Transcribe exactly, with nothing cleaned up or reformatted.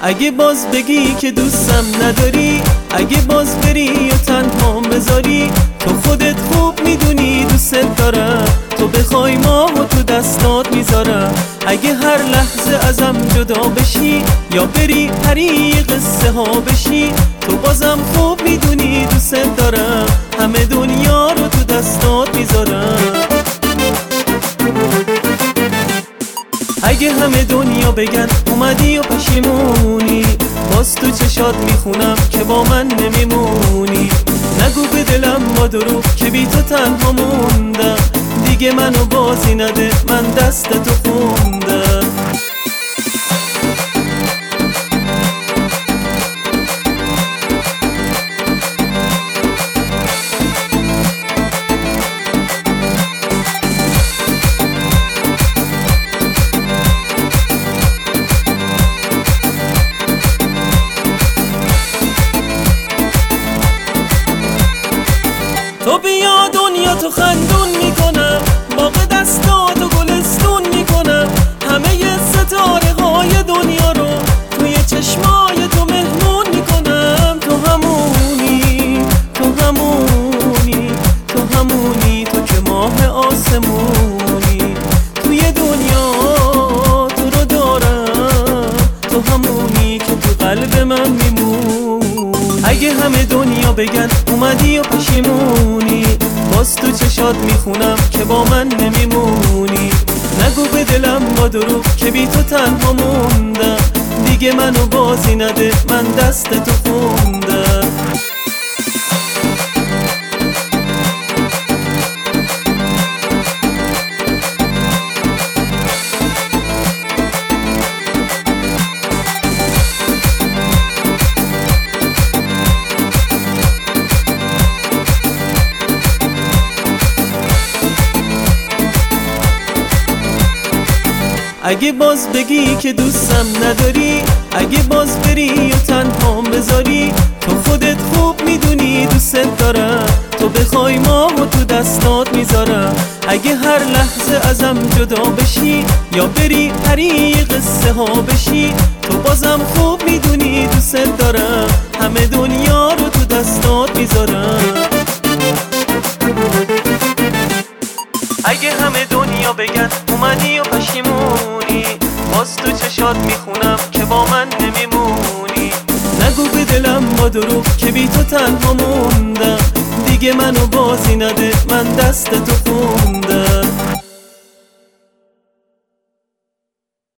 اگه باز بگی که دوستم نداری، اگه باز بری و تنها بذاری، تو خودت خوب میدونی دوست دارم، تو بخوای ماهو تو دستات میذارم. اگه هر لحظه ازم جدا بشی یا بری پری قصه ها بشی، تو بازم خوب میدونی دوست دارم، همه دنیا رو تو دستات میذارم. اگه همه دنیا بگن اومدی و پشیمونی، باز تو چشات میخونم که با من نمیمونی. نگو به دلم با دروغ که بی تو تنها موندم، دیگه منو بازی نده من دست تو خوندم. تو بیا دنیا تو خندون میکنم، باغ دستاتو گلستون میکنم، همه ستاره های دنیا رو توی چشمای تو مهمون میکنم. تو همونی تو همونی تو همونی تو که ماه آسمونی، توی دنیا تو رو دارم، تو همونی که تو قلب من میمونی. اگه همه دنیا بگن اومدی و پشیمونی، باز تو چشات میخونم که با من نمیمونی. نگو به دلم با دروغ که بی تو تنها موندم، دیگه منو بازی نده من دست تو خوندم. اگه باز بگی که دوستم نداری، اگه باز بری و تنها بذاری، تو خودت خوب میدونی دوست دارم، تو بخوای ماهو تو دستات میذارم. اگه هر لحظه ازم جدا بشی یا بری پری قصه ها بشی، تو بازم خوب میدونی دوست دارم، همه دنیا رو تو دستات میذارم. اگه همه دنیا بگن اومدی و پشیمونی، باز تو چشات میخونم که با من نمیمونی. نگو به دلم با دروغ که بی تو تنها موندم، دیگه منو بازی نده من دست تو خوندم.